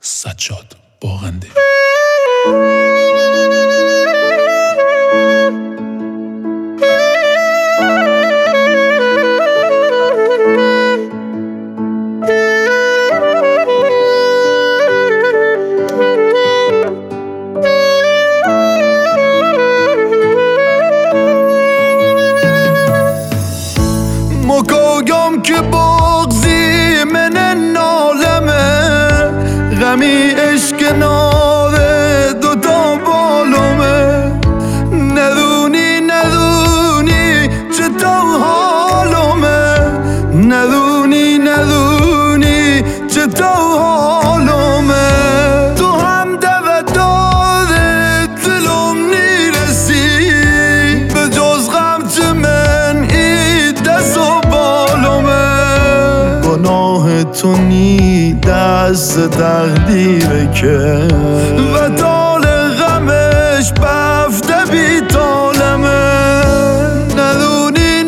سجاد باغنده. مکاگم که بغزی من نالمه غمی عشق ناره دوتا بالومه ندونی چطور حالومه ندونی چطور حالومه تو هم دواداره دلم نیرسی به جز غم چه من ای دست و بالومه گناه تو نی دست تقدیره که و طال غمش بفته بی طالمه ندونی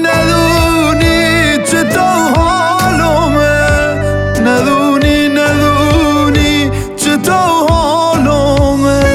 چطور حالومه ندونی چطور حالومه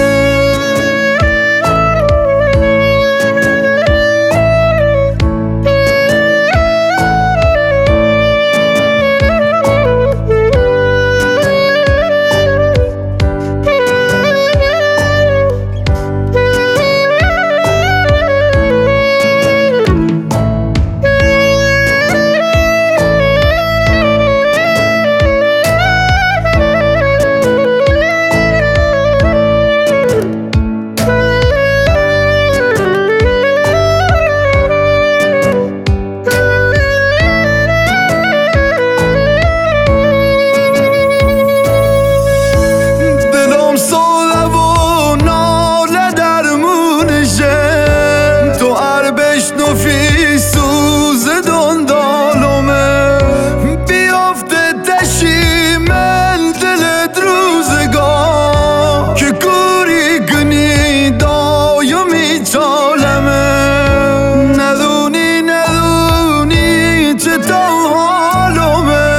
نفی سوز دندالومه بیافته تشی من دلت روزگار که کوری گنی دایمی چالمه ندونی چطور حالومه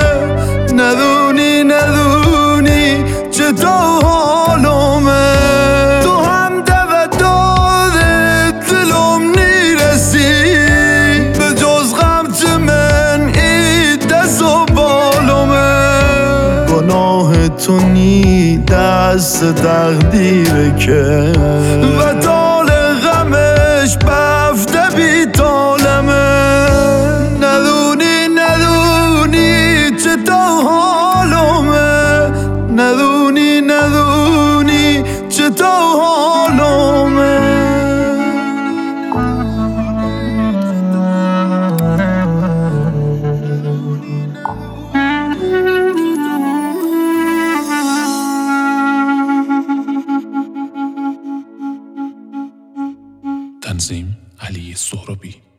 ندونی چطور حالومه تو هم دواداره دلم نیرسی به جز غم چه من ای دست و بالومه گناه تو نی دست تقدیره که و طال غمش بفته بی طالمه ندونی چطور حالومه ندونی چطور حالومه تنظیم علی سهرابی.